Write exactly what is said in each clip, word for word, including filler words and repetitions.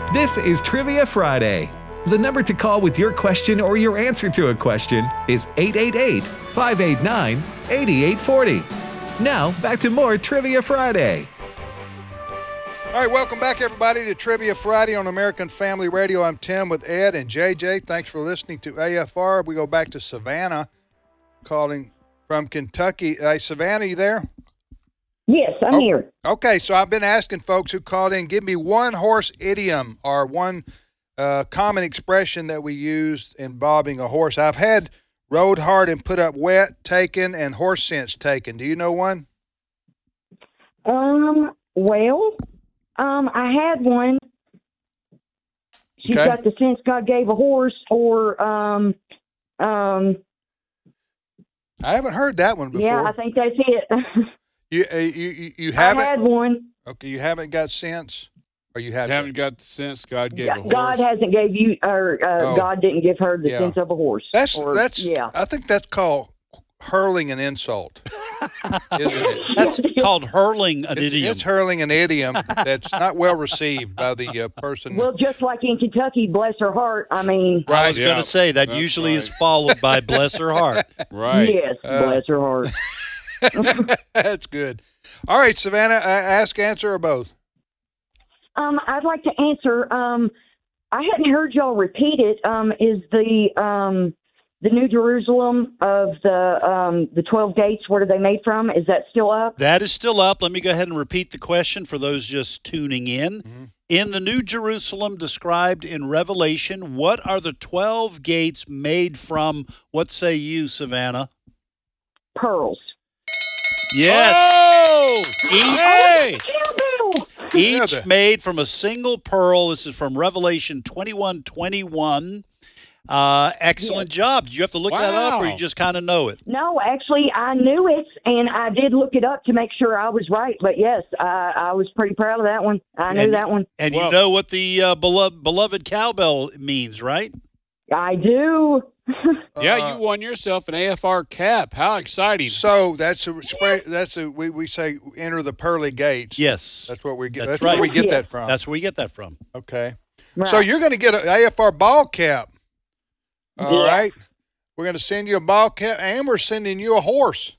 This is Trivia Friday. The number to call with your question or your answer to a question is eight eight eight, five eight nine, eight eight four zero. Now, back to more Trivia Friday. All right, welcome back, everybody, to Trivia Friday on American Family Radio. I'm Tim with Ed and J J. Thanks for listening to A F R. We go back to Savannah, calling from Kentucky. Hey, Savannah, you there? Yes, I'm oh, here. Okay, so I've been asking folks who called in, give me one horse idiom or one uh, common expression that we used involving a horse. I've had rode hard and put up wet taken and horse sense taken. Do you know one? Um, well, um, I had one. She's Okay. got the sense God gave a horse, or, um, um, I haven't heard that one before. yeah, I think that's it. You uh, you you, you I haven't? had one. Okay, you haven't got sense, or you You haven't? haven't got the sense God gave a horse. God hasn't gave you, or uh, Oh. God didn't give her the Yeah. sense of a horse. That's or, that's. yeah. I think that's called hurling an insult, isn't it? That's called hurling an It- idiom. It's hurling an idiom that's not well received by the uh, person. Well, just like in Kentucky, bless her heart. I mean, I was Yeah, going to say that that's usually is right. followed by bless her heart. Right. yes, Uh, bless her heart. That's good. All right, Savannah, uh, ask, answer, or both. Um, I'd like to answer. Um, I hadn't heard y'all repeat it. Um, is the um, the New Jerusalem of the um, the twelve gates? What are they made from? Is that still up? That is still up. Let me go ahead and repeat the question for those just tuning in. Mm-hmm. In the New Jerusalem described in Revelation, what are the twelve gates made from? What say you, Savannah? Pearls. Yes. Oh! Each, Hey! Cowbell! Yeah, each the- made from a single pearl. This is from Revelation twenty-one twenty-one. Uh, excellent job. Did you have to look that up, or you Wow. just kind of know it? No, actually, I knew it, and I did look it up to make sure I was right. But yes, I, I was pretty proud of that one. I knew And- that one. And Well- you know what the uh, beloved, beloved cowbell means, right? I do. Yeah, Uh, you won yourself an A F R cap. How exciting. So that's a spray. That's a we, we say enter the pearly gates. Yes. That's what we get. That's That's, where right. we get Yeah. that from. That's where you get that from. okay. Right. So you're going to get an A F R ball cap. All Yeah. right. We're going to send you a ball cap, and we're sending you a horse.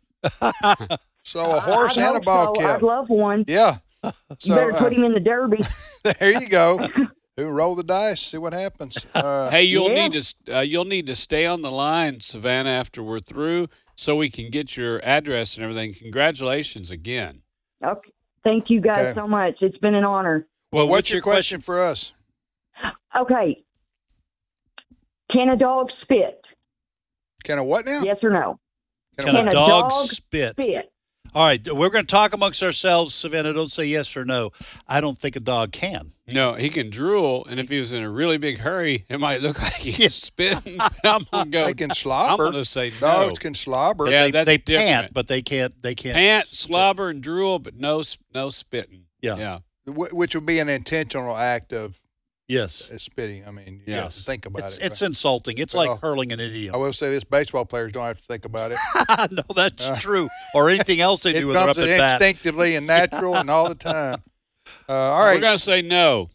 So a horse I'd and a hope ball so. cap. I'd love one. Yeah. You So better uh, put him in the Derby. there you go. Who roll the dice? See what happens. Uh, Hey, you'll Yeah. need to st- uh, you'll need to stay on the line, Savannah, after we're through, so we can get your address and everything. Congratulations again. Okay. Thank you guys Okay. so much. It's been an honor. well, what's your question for us? Okay. Can a dog spit? Can a what now? Yes or no? Can Can a a dog, dog spit? Spit. All right, we're going to talk amongst ourselves. Savannah, don't say yes or no. I don't think a dog can. No, he can drool, and if he was in a really big hurry, it might look like he's spitting. I'm gonna go. They can I'm slobber. gonna say no. Dogs can slobber. Yeah, they that's they different. pant, but they can't. They can't. Pant, spit. slobber, and drool, but no, s- no spitting. Yeah. yeah. Wh- Which would be an intentional act of Yes. uh, spitting. I mean, you Yes. have to think about It's it. it's insulting. It's Well, like hurling an idiom. I will say this: baseball players don't have to think about it. no, that's Uh, true. Or anything else they It do when they're comes up at bat. instinctively and natural and all the time. Uh, all We're right, gonna say no.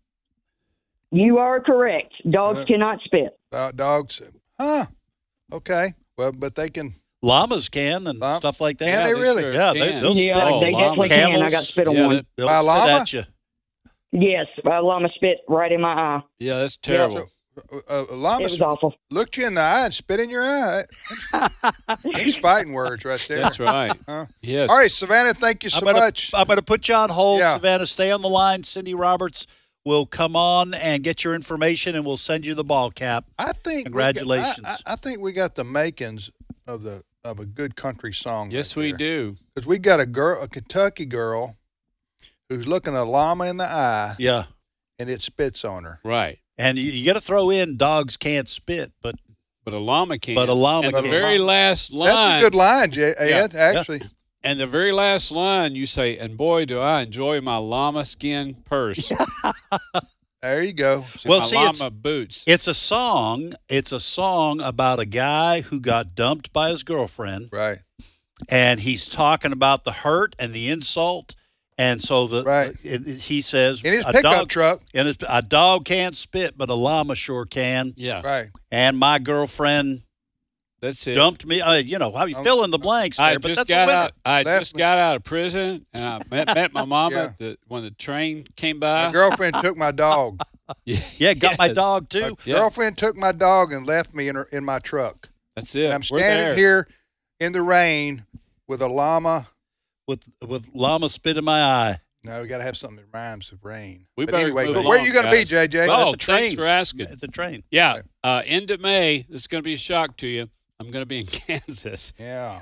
You are correct. Dogs Uh, cannot spit. uh, dogs. Huh? Okay. Well, but they can. Llamas can and Llama- stuff like that. Can they they really? sure Yeah, they- can. they'll Yeah, spit. Oh, they llama. definitely can. I got Camels, spit on yeah, one. that- They'll By spit llama? at you. Yes, a llama spit right in my eye. Yeah, that's terrible. So, uh, a llama It was awful. looked you in the eye and spit in your eye. That's fighting words right there. That's right. Huh? Yes. All right, Savannah, thank you so I'm gonna, much. I'm going to put you on hold, Yeah. Savannah. Stay on the line. Cindy Roberts will come on and get your information, and we'll send you the ball cap. I think Congratulations. We got, I, I think we got the makings of the of a good country song. Yes, we do. Because we got a girl, a Kentucky girl, who's looking a llama in the eye, Yeah. and it spits on her. Right. And you, you got to throw in dogs can't spit, but But a llama can. But a llama And the can. very last line. That's a good line, J- Ed. Yeah. Actually, And the very last line, you say, "And boy, do I enjoy my llama skin purse, there you go. Well, my see, it's- llama boots." it's a song. It's a song about a guy who got dumped by his girlfriend, Right. and he's talking about the hurt and the insult And so the Right. it, it- he says In his a pickup dog, truck. and his, a dog can't spit, but a llama sure can. Yeah, Right. And my girlfriend that's it. dumped me. Uh, you know, how you Um, fill in the blanks there, I but just that's a got winner. out. I Left just me. got out of prison, and I met, met my mama Yeah. at the, when the train came My by. girlfriend took my dog. Yeah, got my Yes. dog My too. Yeah. girlfriend took my dog and left me in her, in my truck. That's it. And I'm We're standing there. here in the rain with a llama. With with llama spit in my eye. No, we got to have something that rhymes with rain. We But better anyway, move but where are along, you going to be, guys. J J? Oh, At the thanks train. for asking. At the train. Yeah, uh, end of May. This is going to be a shock to you. I'm going to be in Kansas. Yeah.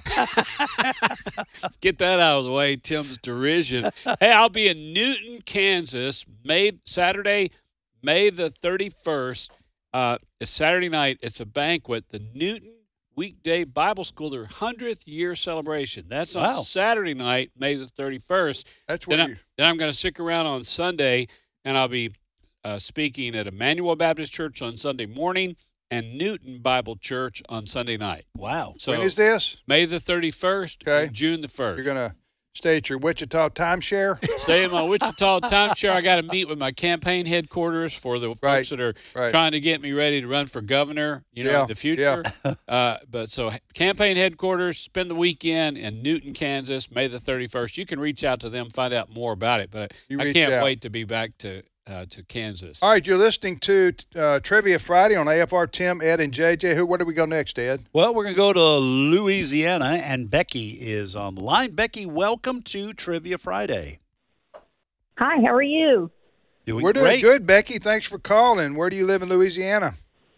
Get that out of the way, Tim's derision. Hey, I'll be in Newton, Kansas, May Saturday, May the thirty-first. Uh, it's Saturday night. It's a banquet. The Newton Weekday Bible School, their hundredth year celebration. That's on Wow. Saturday night, May the thirty-first. That's where Then, I, you. then I'm going to stick around on Sunday, and I'll be uh, speaking at Emmanuel Baptist Church on Sunday morning and Newton Bible Church on Sunday night. Wow. So When is this? May the thirty-first, Okay. and June the first. You're going to stay at your Wichita timeshare? Stay in my Wichita timeshare. I got to meet with my campaign headquarters for the Right, folks that are right. trying to get me ready to run for governor, you know, Yeah, in the future. uh, but so campaign headquarters, spend the weekend in Newton, Kansas, May the thirty-first. You can reach out to them, find out more about it. But You I reach can't out. wait to be back to uh, to Kansas. All right, you're listening to uh, Trivia Friday on A F R. Tim, Ed, and J J. Who? Where do we go next, Ed? Well, we're going to go to Louisiana, and Becky is on the line. Becky, welcome to Trivia Friday. Hi, how are you? Doing We're doing great. good, Becky. Thanks for calling. Where do you live in Louisiana?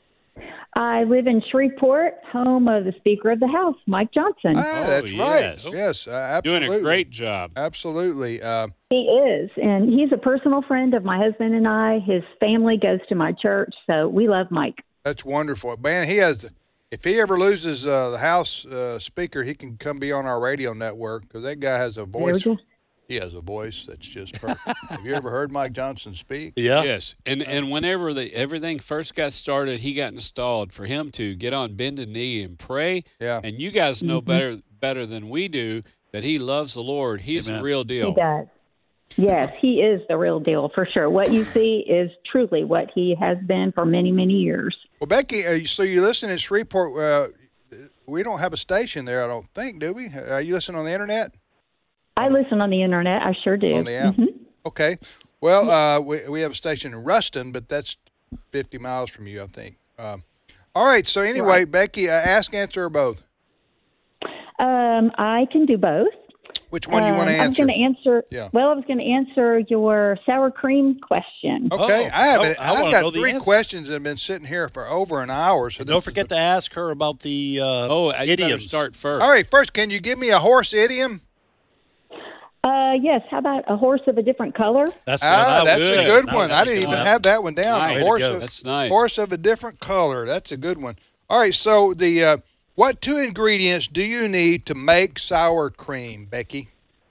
I live in Shreveport, home of the Speaker of the House, Mike Johnson. Ah, Oh, that's yes. right. Yes, uh, Doing absolutely. a great job. Absolutely. Uh, He is, and he's a personal friend of my husband and I. His family goes to my church, so we love Mike. that's wonderful. Man, he has, if he ever loses uh, the House uh, Speaker, he can come be on our radio network because that guy has a voice. There we go. He has a voice that's just perfect. Have you ever heard Mike Johnson speak? Yeah. Yes, and and whenever the everything first got started, he got installed for him to get on bended knee and pray. Yeah. And you guys know better better than we do that he loves the Lord. He's Amen. the real He deal. does. Yes, he is the real deal for sure. What you see is truly what he has been for many, many years. Well, Becky, uh, so you listen in Shreveport. Uh, we don't have a station there, I don't think, do we? Are you listening on the internet? I listen on the internet. I sure do. On the app? Mhm. Okay. Well, uh, we, we have a station in Ruston, but that's fifty miles from you, I think. Um, all right. So anyway, Becky, uh, ask, answer, or both. Um, I can do both. Which one do you want to Um, I was answer? going to answer. Yeah. Well, I was going to answer your sour cream question. Okay, Oh, I have I- it. I wanna I've know got the three answer. questions that have been sitting here for over an hour. So And don't this is forget to ask her about the uh, Oh, I better idioms. start first. All right. First, can you give me a horse idiom? Uh, yes. How about a horse of a different color? That's, Ah, that that's was a good That one. was I didn't good. even have that one down. Nice. A Way to horse go. of, That's nice. horse of a different color. That's a good one. All right. So the uh, what two ingredients do you need to make sour cream, Becky?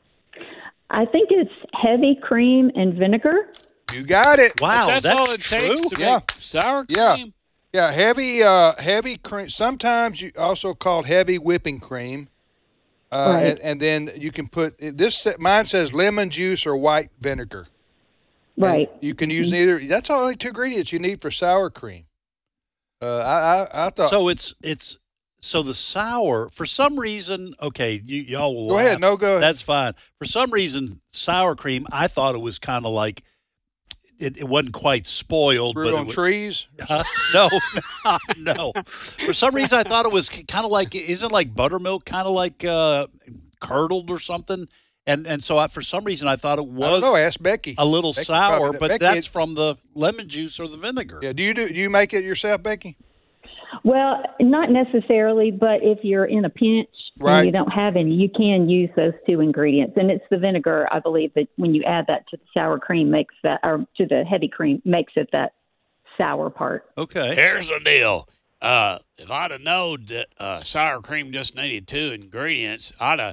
I think it's heavy cream and vinegar. You got it. Wow, That's, that's all it true? takes to Yeah. make sour cream. Yeah. Yeah, heavy, uh, heavy cream. Sometimes you also called heavy whipping cream, uh, Right. and, and then you can put this. Mine says lemon juice or white vinegar. And Right. you can use either. That's only two ingredients you need for sour cream. Uh, I, I, I thought. So it's it's so the sour for some reason. Okay, you y'all will go laugh. ahead. No, go ahead. That's fine. For some reason, sour cream. I thought it was kind of like it, it wasn't quite spoiled, Brewed but it on was, trees. Huh? no, no. For some reason, I thought it was kind of like isn't like buttermilk, kind of like uh, curdled or something. And and so I, for some reason, I thought it I don't was know. Ask Becky. a little Becky sour, probably- but Becky, that's it- from the lemon juice or the vinegar. Yeah. Do you do? Do you make it yourself, Becky? Well, not necessarily, but if you're in a pinch Right. and you don't have any, you can use those two ingredients. And it's the vinegar, I believe, that when you add that to the sour cream makes that, or to the heavy cream, makes it that sour part. Okay. Here's the deal. Uh, if I'd have known that uh, sour cream just needed two ingredients, I'd have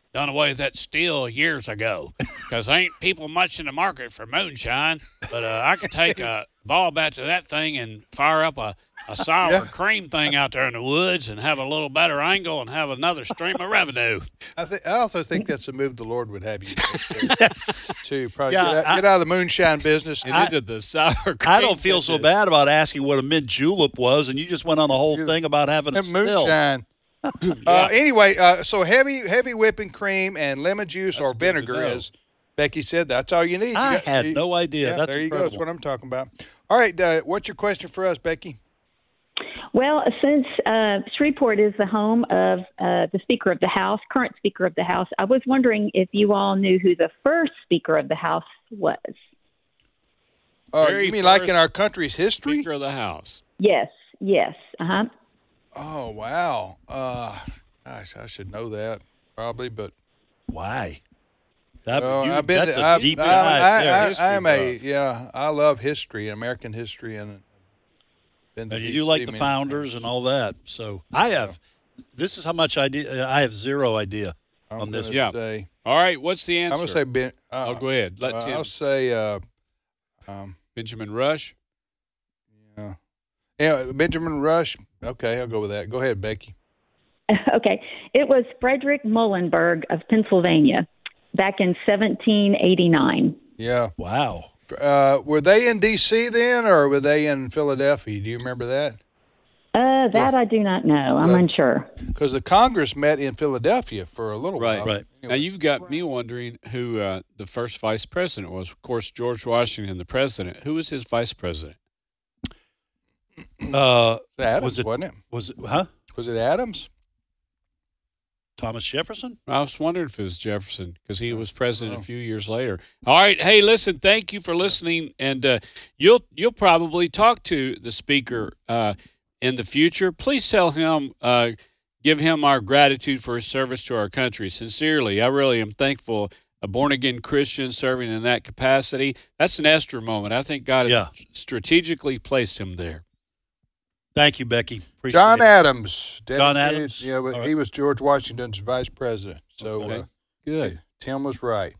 done away with that still years ago because ain't people much in the market for moonshine. But uh, I could take a ball bat to that thing and fire up a, a sour Yeah. cream thing out there in the woods and have a little better angle and have another stream of revenue. I think I also think that's a move the Lord would have you make Yes. too. Probably Yeah, get, out, I- get out of the moonshine business. And into the sour cream. I don't feel so business. bad about asking what a mint julep was, and you just went on the whole thing about having a And still. moonshine. uh, anyway, uh, so heavy heavy whipping cream and lemon juice or good to vinegar, know. as Becky said. That's all you need. You I got- had you- no idea. Yeah, That's there you go. incredible. That's what I'm talking about. All right, uh, what's your question for us, Becky? Well, since uh, Shreveport is the home of uh, the Speaker of the House, current Speaker of the House, I was wondering if you all knew who the first Speaker of the House was. Uh, Very you mean like in first our country's history? Speaker of the House. Yes, yes, uh huh. Oh wow. Uh, gosh, I should know that probably, but Why? That, well, you, I've been. that's to, a I've, deep I, dive I, there. I, history I am a buff. yeah. I love history, American history, and been to And you D do C like the many founders times. and all that. So I have. This is how much idea. I have zero idea I'm on this. gonna Yeah. Say, All right, what's the I'm answer? gonna say Ben. Uh, oh, go ahead. Let uh, Tim. I'll say. Uh, um, Benjamin Rush. yeah. Yeah, Benjamin Rush. Okay, I'll go with that. Go ahead, Becky. Okay, it was Frederick Muhlenberg of Pennsylvania back in seventeen eighty-nine. Yeah. Wow. Uh, were they in D C then, or were they in Philadelphia? Do you remember that? Uh, that I do not know. I'm That's- unsure. Because the Congress met in Philadelphia for a little Right. while. Right. Now you've got me wondering who uh, the first vice president was. Of course, George Washington, the president. Who was his vice president? Uh, Adams, Was it- wasn't it? was it? Huh? Was it Adams? Thomas Jefferson? I was wondering if it was Jefferson because he was president a few years later. All right, hey, listen, thank you for listening, and uh, you'll you'll probably talk to the speaker uh, in the future. Please tell him, uh, give him our gratitude for his service to our country. Sincerely, I really am thankful. A born again Christian serving in that capacity. That's an Esther moment. I think God has Yeah. strategically placed him there. Thank you, Becky. Appreciate John it. Adams. John Dedicated- Adams? Yeah, but All he was George Washington's vice president. So Okay. uh, Good. Tim was right.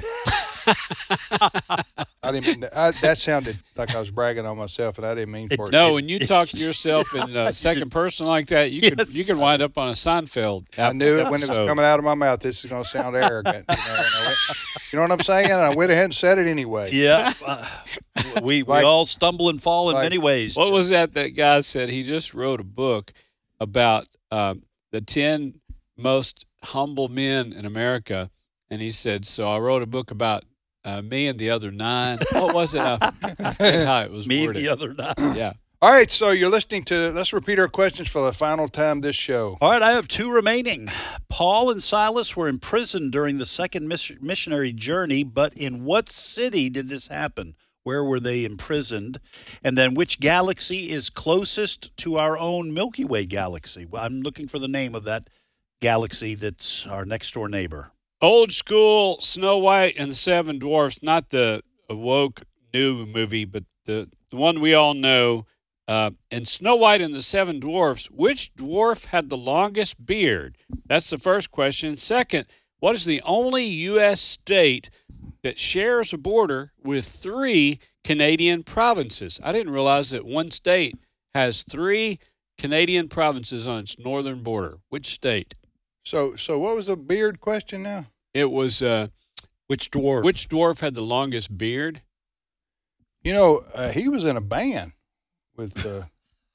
I didn't mean that. I, that sounded like I was bragging on myself, and I didn't mean for it. No, when you talk to yourself in uh, second person like that, you could Yes. you can wind up on a Seinfeld. I knew it when it was episode. coming out of my mouth. This is going to sound arrogant. You know, and I went- you know what I'm saying? And I went ahead and said it anyway. Yeah. Uh, we we Like- all stumble and fall in like- many ways. What was that that guy said? He just wrote a book about uh, the ten most humble men in America, and he said, "So I wrote a book about uh, me and the other nine." What was it? I, I forget how it was Me worded. the other night. Yeah. All right, so you're listening to, let's repeat our questions for the final time this show. All right, I have two remaining. Paul and Silas were imprisoned during the second miss- missionary journey, but in what city did this happen? Where were they imprisoned? And then which galaxy is closest to our own Milky Way galaxy? Well, I'm looking for the name of that galaxy that's our next door neighbor. Old school Snow White and the Seven Dwarfs, not the woke new movie, but the, the one we all know. Uh, and Snow White and the Seven Dwarfs, which dwarf had the longest beard? That's the first question. Second, what is the only U S state that shares a border with three Canadian provinces? I didn't realize that one state has three Canadian provinces on its northern border. Which state? So, so what was the beard question now? It was uh, Which dwarf? which dwarf had the longest beard? You know, uh, he was in a band with uh,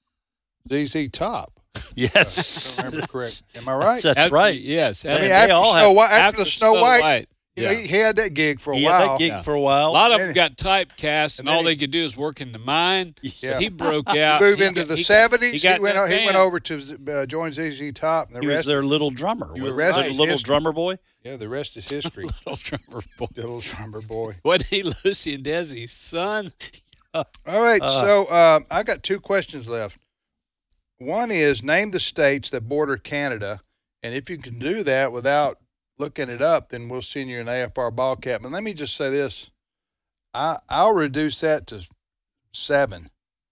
Z Z Top. Yes. If I remember correct. Am I right? That's After- right. Yes. I mean, they after all Snow have- White, after, the Snow, White, you know, yeah. he, he had that gig for a He while. had that gig Yeah. for a while. A lot of And them then- got typecast, and, and then all he- they could do is work in the mine. Yeah. He broke out. Moved He into got- the he got- seventies. He, He, got went. that o- He went band. over to uh, join Z Z Top. And the He was rest, their little drummer. You were Was right. it a little History. drummer boy? yeah, the rest is history. Little drummer boy. The little drummer boy. Wasn't he Lucy and Desi's son? All right, Uh. so uh, I got two questions left. One is name the states that border Canada, and if you can do that without looking it up, then we'll send you an A F R ball cap. And let me just say this: I I'll reduce that to seven.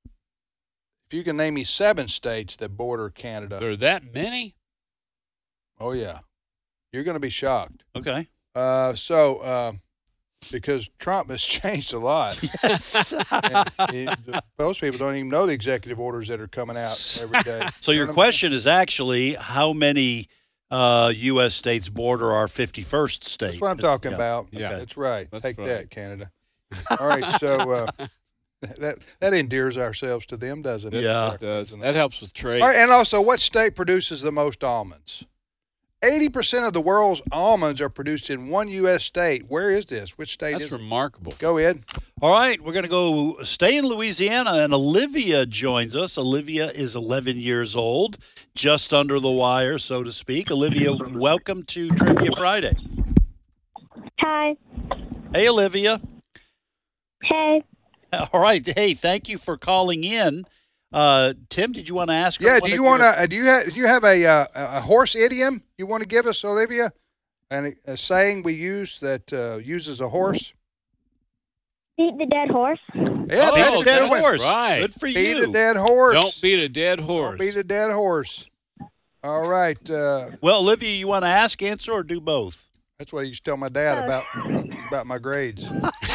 If you can name me seven states that border Canada, There are that many? oh yeah, You're going to be shocked. Okay. Uh, so, uh, because Trump has changed a lot. Yes. And he, the, most people don't even know the executive orders that are coming out every day. So your You know what I mean? question is actually how many uh, U S states border our fifty-first state? That's what I'm talking Yeah. about. Yeah. That's right. That's Take right. that, Canada. All right, so uh, that that endears ourselves to them, doesn't it? Yeah. It does. That helps with trade. All right, and also, what state produces the most almonds? eighty percent of the world's almonds are produced in one U S state. Where is this? Which state That's is it? remarkable. Go ahead. All right, we're going to go stay in Louisiana, and Olivia joins us. Olivia is eleven years old, just under the wire, so to speak. Olivia, welcome to Trivia Friday. Hi. Hey, Olivia. Hey. All right. Hey, thank you for calling in. Uh, Tim, did you want to ask her? Yeah. one Do of you your- want to? Do you have? Do you have a uh, a horse idiom you want to give us, Olivia? And a, a saying we use that uh, uses a horse. Beat the dead horse. Yeah, Oh, that's Beat a a dead good one. horse. Right. Good for Beat you. a dead horse. Don't beat a dead horse. Don't beat a dead horse. All right. Uh, Well, Olivia, you want to ask, answer, or do both? that's what I used to tell my dad about about my grades.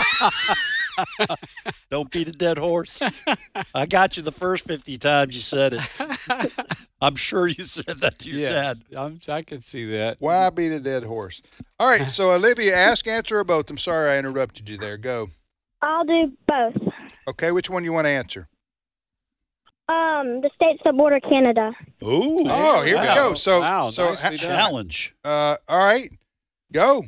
Don't beat a dead horse. I got you the first fifty times you said it. I'm sure you said that to your Yes, dad. I'm, I can see that. Why beat a dead horse? All right. So Olivia, ask, answer, or both. I'm sorry I interrupted you there. Go. I'll do both. Okay. Which one you want to answer? Um, the states that border Canada. Ooh. Oh, here we wow. go. So, Wow, so nicely done. Challenge. uh, all right, go.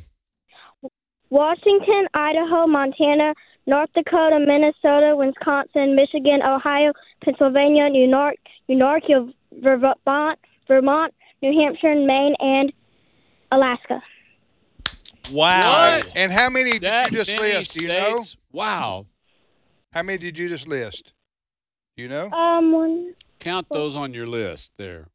Washington, Idaho, Montana, North Dakota, Minnesota, Wisconsin, Michigan, Ohio, Pennsylvania, New York, New York, Vermont, Vermont, New Hampshire, Maine, and Alaska. Wow. What? And how many did That you just many list? Do you know? states? Wow. How many did you just list? Do you know? Um, one, Count those on your list there.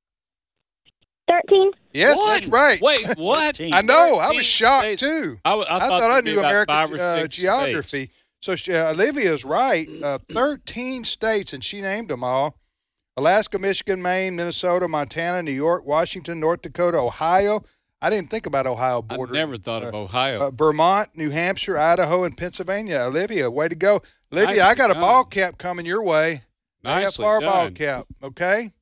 thirteen. Yes, What? that's right. Wait, what? thirteen. I know. I thirteen was shocked states. too. I, w- I I thought, thought I there'd be knew about American five or uh, six geography. states. So she, uh, Olivia's right. Uh, thirteen states, and she named them all: Alaska, Michigan, Maine, Minnesota, Montana, New York, Washington, North Dakota, Ohio. I didn't think about Ohio I border. never thought of uh, Ohio. Uh, Vermont, New Hampshire, Idaho, and Pennsylvania. Olivia, way to go. Olivia, Nicely I got a done. ball cap coming your way. Nicely A F R ball done. cap. Okay.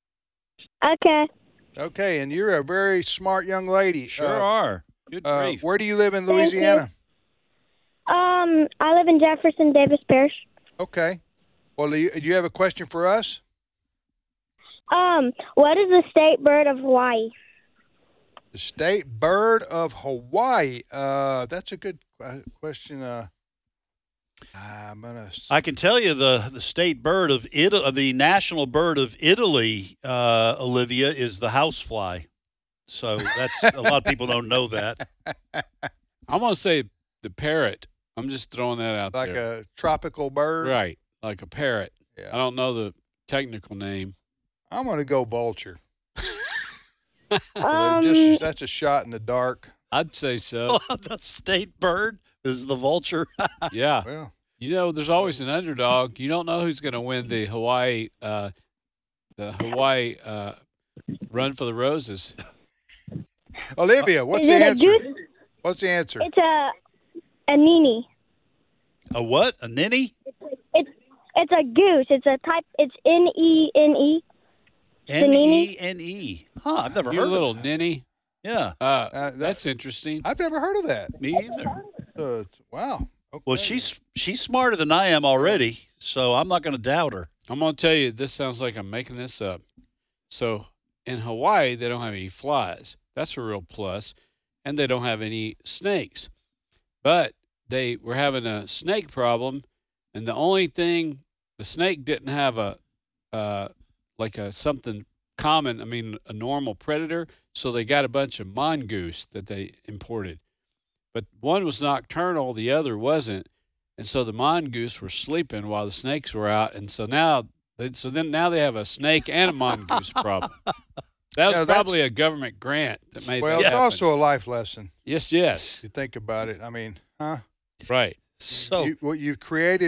Okay. Okay, and you're a very smart young lady. Sure Uh, are. Good uh, grief. where do you live in Thank you. Louisiana? Um, I live in Jefferson Davis Parish. Okay. Well, do you, do you have a question for us? Um, what is the state bird of Hawaii? The state bird of Hawaii. Uh, that's a good que- question. Uh, I'm gonna. s- I can tell you the, the state bird of Italy, the national bird of Italy, uh, Olivia, is the housefly. So that's a lot of people don't know that. I'm going to say the parrot. I'm just throwing that out like there. a tropical bird. Right, like a parrot. I Yeah. don't know the technical name. I'm gonna go vulture. Um, Just that's a shot in the dark. I'd say so. The state bird is the vulture. Yeah. Well, You know, there's always an underdog. You don't know who's going to win the Hawaii, uh, the Hawaii uh, Run for the Roses. Olivia, what's is the it a answer? goose? What's the answer? It's a a nini. A what? A ninny? It's it's a goose. It's a type. It's N E N E. N E N E. Huh, I've never You heard little of that. ninny. Yeah, Uh, Uh, that- that's interesting. I've never heard of that. me either. Uh, it's- wow. Okay. Well, she's she's smarter than I am already, so I'm not going to doubt her. I'm going to tell you, this sounds like I'm making this up. So in Hawaii, they don't have any flies. That's a real plus. And they don't have any snakes. But they were having a snake problem. And the only thing, the snake didn't have a, uh, like a something common, I mean, a normal predator. So they got a bunch of mongoose that they imported. But one was nocturnal, the other wasn't. And so the mongoose were sleeping while the snakes were out. And so now, they, so then now they have a snake and a mongoose problem. That was Yeah, that's- probably a government grant that made Well, that it's happen. also a life lesson. Yes, yes. You think about it. I mean, huh? Right. So You, well, you've created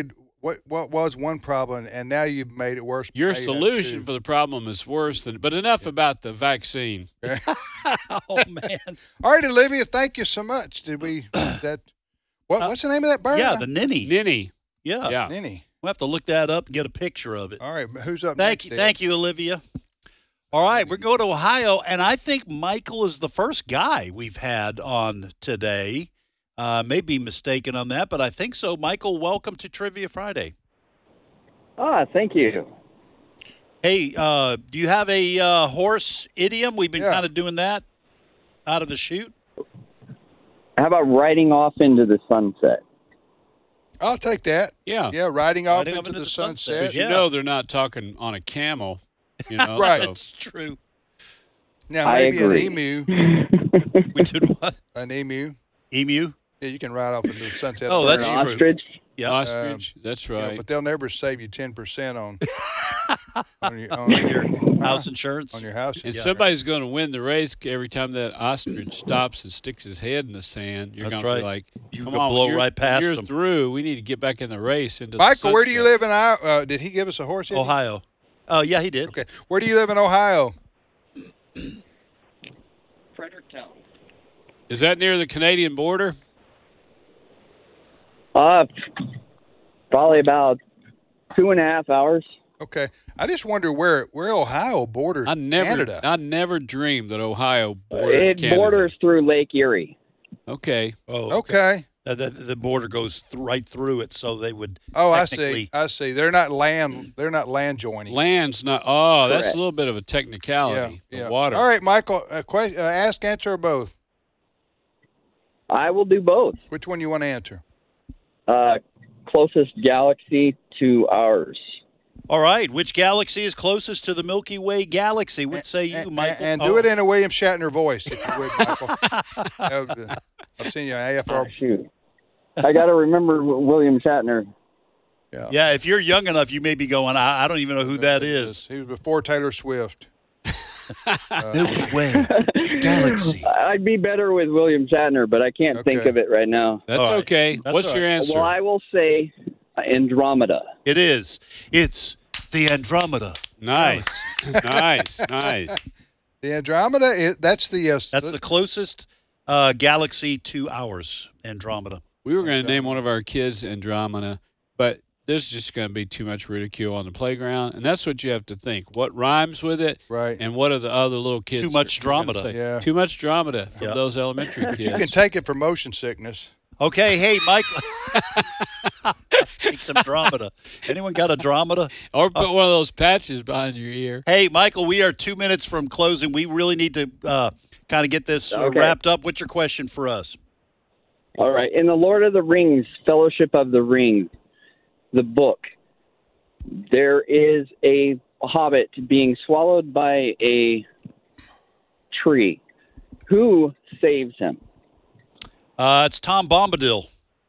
what what was one problem, and now you've made it worse. Your Made it solution two. for the problem is worse than. But enough about the vaccine. Oh, man. All right, Olivia, thank you so much. Did we that? What, what's the name of that bird? Yeah, the ninny. Ninny. Yeah. Yeah. Ninny. We'll have to look that up and get a picture of it. All right, who's up Thank next? you. Thank you, Olivia. All right, we're going to Ohio, and I think Michael is the first guy we've had on today. Uh, may be mistaken on that, but I think so. Michael, welcome to Trivia Friday. Ah, thank you. Hey, uh, do you have a uh, horse idiom? We've been Yeah. kind of doing that out of the chute. How about riding off into the sunset? I'll take that. Yeah. Yeah, riding off Riding into off into the the sunset. sunset. Because you Yeah. know they're not talking on a camel. You know. Right. so- That's true. Now I maybe an agree. emu. We did what? An emu. Emu? Yeah, you can ride off into the sunset. Oh, of that's bird. An true. ostrich? Yeah. Ostrich. That's You know, right. but they'll never save you ten percent on on your, on On your your house insurance? on your house. And Yeah. somebody's going to win the race every time that ostrich stops and sticks his head in the sand. You're That's going to right. be like, You come could on, blow you're, right past you're them. through. We need to get back in the race into Michael, the where do you sunset." live in Iowa? Uh, did he give us a horse? idiom? Ohio. Oh, yeah, he did. Okay. Where do you live in Ohio? Fredericktown. Is that near the Canadian border? Uh, probably about two and a half hours. Okay. I just wonder where where Ohio borders I never, Canada. I never dreamed that Ohio bordered It Canada. borders through Lake Erie. Okay. Oh, Okay. Uh, The, the border goes th- right through it, so they would Oh, I see. technically- I see. They're not land. They're not land joining. Land's not. Oh, that's Correct. a little bit of a Yeah. technicality. The Yeah. water. All right, Michael. Uh, que- uh, ask, answer, or both. I will do both. Which one you want to answer? Uh, closest galaxy to ours. All right. Which galaxy is closest to the Milky Way galaxy? What say you, and, Michael? And Oh. do it in a William Shatner voice, if you would, Michael. That would, uh, I've seen you on A F R. Oh, shoot. I got to remember William Shatner. Yeah, if you're young enough, you may be going, I, I don't even know who that is. He was before Taylor Swift. Milky Way galaxy. I'd be better with William Shatner, but I can't think Okay. of it right now. That's All right. okay. That's What's all your right. answer? Well, I will say Andromeda. It is. It's the Andromeda. Nice. nice. Nice. The Andromeda, is, that's the. Uh, That's the closest uh, galaxy to ours, Andromeda. We were going to name one of our kids Andromeda, but there's just going to be too much ridicule on the playground, and that's what you have to think. What rhymes with it, Right. and what are the other little kids? Too much are gonna dramata. say? Yeah. Too much dramata from Yeah. those elementary kids. You can take it for motion sickness. Okay, hey, Michael. Take some Andromeda. Anyone got a Andromeda? or put one of those patches behind your ear. Hey, Michael, we are two minutes from closing. We really need to uh, kind of get this uh, Okay. wrapped up. What's your question for us? All right. In the Lord of the Rings, Fellowship of the Ring, the book, there is a hobbit being swallowed by a tree. Who saves him? Uh, it's Tom Bombadil.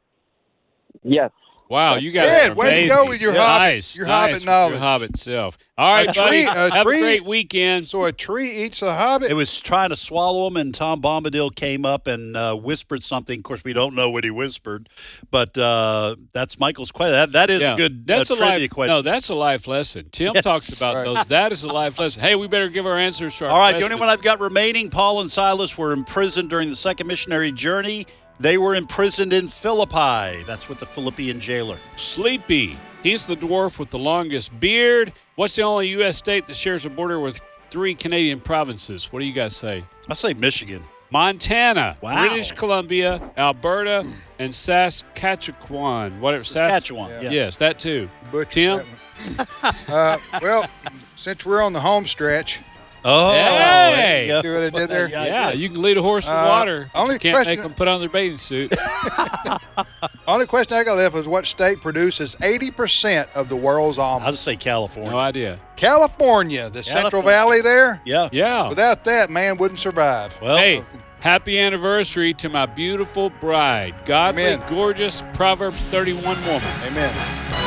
Yes. Wow, you guys Ed, are way to amazing. go with your Hobbit- nice, your nice Hobbit with knowledge. Your Hobbit self. All right, A buddy. tree- a Have tree- a great weekend. So a tree eats a hobbit? It was trying to swallow him, and Tom Bombadil came up and uh, whispered something. Of course, we don't know what he whispered, but uh, that's Michael's question. That, that is Yeah, a good that's uh, a trivia life. question. No, that's a life lesson. Tim Yes. talks about Right. those. That is a life lesson. Hey, we better give our answers to our All right, the questions. only one I've got remaining, Paul and Silas were imprisoned during the second missionary journey. They were imprisoned in Philippi. That's with the Philippian jailer. Sleepy. He's the dwarf with the longest beard. What's the only U S state that shares a border with three Canadian provinces? What do you guys say? I'll say Michigan. Montana, Wow. British Columbia, Alberta, and Saskatchewan. Whatever. Sas- Saskatchewan. Yeah. Yeah. Yes, that too. Butcher Tim? that one. uh, well, since we're on the home stretch, Oh, Hey! there you see go. what I did there? Yeah, you can lead a horse to Uh, water. but only you can't question- make them put on their bathing suit. Only question I got left was what state produces eighty percent of the world's I'll almonds? just say California. No idea. California, the Central California. Valley there. Yeah. Yeah. Without that, man wouldn't survive. Well, Hey, happy anniversary to my beautiful bride, godly, Amen. gorgeous Proverbs thirty-one woman. Amen.